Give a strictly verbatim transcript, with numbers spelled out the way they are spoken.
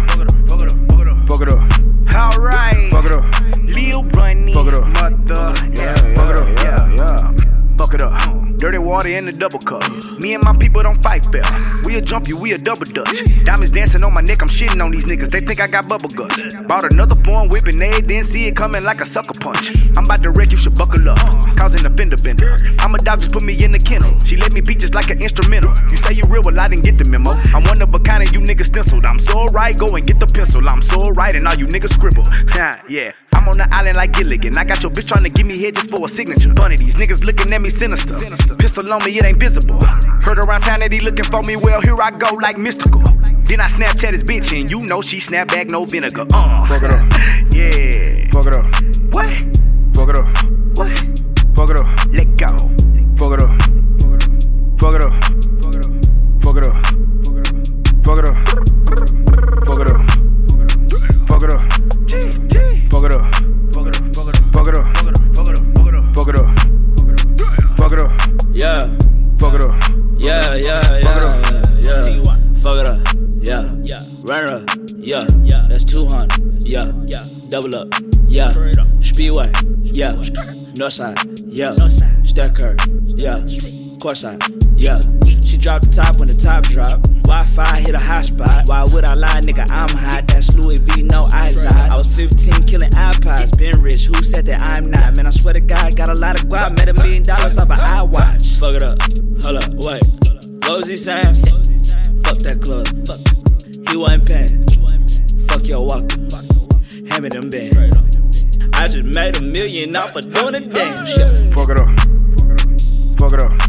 fuck it up, fuck it up, fuck it up. Alright, fuck it up, Lil Bunny, fuck it up, mother, yeah, fuck it up, yeah, yeah. Fuck it up. Dirty water in the double cup. Me and my people don't fight fair. We'll jump you, we a double dutch. Diamonds dancing on my neck, I'm shitting on these niggas. They think I got bubble guts. Bought another foreign whip and they didn't see it coming like a sucker punch. I'm about to wreck, you should buckle up. Causing a fender bender. I'm a dog, just put me in the kennel. She let me beat just like an instrumental. You say you real, well I didn't get the memo. I'm one of a kind and you niggas stenciled. I'm so right, go and get the pencil. I'm so right and all you niggas scribble. Yeah. I'm on the island like Gilligan. I got your bitch trying to give me head just for a signature. Funny, these niggas looking at me sinister. Pistol on me, it ain't visible. Heard around town that he looking for me. Well, here I go like mystical. Then I Snapchat his bitch and you know she snap back, no vinegar. Uh, fuck it up. Yeah. Fuck it up. What? Fuck it up. What? Fuck it up. Let go. Fuck it up. Fuck it up. Fuck it up. Fuck it up. Fuck it up. Fuck it up. Fuck it up. Fuck it up. Fuck it up. Fuck it up. Fuck it up. Fuck it up. Fuck it up. Yeah. Fuck it up. Yeah, yeah, yeah. Fuck it up. Yeah. Fuck it up. Yeah. Yeah. Run it up. Yeah. Yeah. That's two hundred. Yeah. Yeah. Double up. Yeah. Speedway. Yeah. Northside. Yeah. Stacker. Yeah. Courtside. Yeah. She dropped the top when the top dropped. Wi-Fi hit a hot spot. Why would I lie, nigga? I'm hot. That's Louis V, no eyes out. I was fifteen killing iPods. Been rich. Who said that I'm not? Man, I swear to God, got a lot of guap. Made a million dollars off an iWatch. Fuck it up. Hold up. Wait. What was he saying? Fuck that club. Fuck. He wasn't paying. Fuck your walker. Hand me them bands. I just made a million off of doing a damn shit. Fuck it up. Fuck it up.